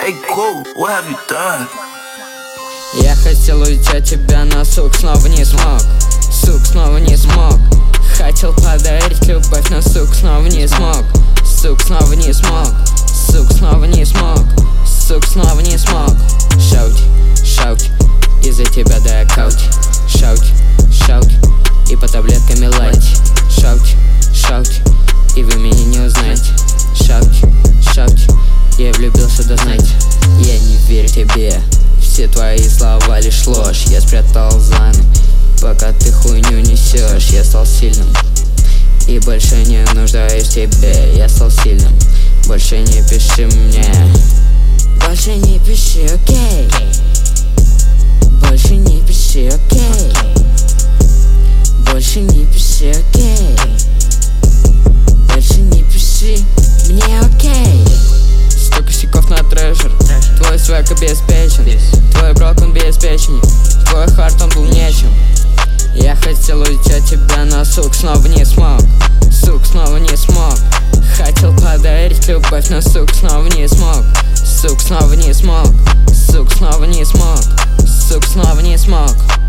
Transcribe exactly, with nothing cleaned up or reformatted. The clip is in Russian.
Hey, Cole, what have you done? Я хотел уйти от тебя, но, сук, снова не смог. Сук, снова не смог. Хотел подарить любовь, но, сук, снова не смог. Сук, снова не смог. Сук, снова не смог. Сук, снова не смог. Шаути, шаути, из-за тебя да я каути. Шаути, шаути, и по таблетками лайте. Шаути, шаути, и вы меня не узнаете. Шаути, шаути, я влюбился, да знаете. Я не верю тебе, все твои слова лишь ложь. Я спрятал заны, пока ты хуйню несешь. Я стал сильным и больше не нуждаюсь в тебе. Я стал сильным, больше не пиши мне. Больше не пиши, окей. Больше не пиши, окей. Больше не пиши, окей. Больше не пиши мне, окей. Сто косяков на трэшер. Твой свек обеспечен. Твой брок он обеспечен. Твой хард он был нечем. Я хотел уйти от тебя, но, сук, снова не смог. Сук, снова не смог. Хотел подарить любовь, но, сук, снова не смог. Сук, снова не смог. Сук, снова не смог. Сук, снова не смог.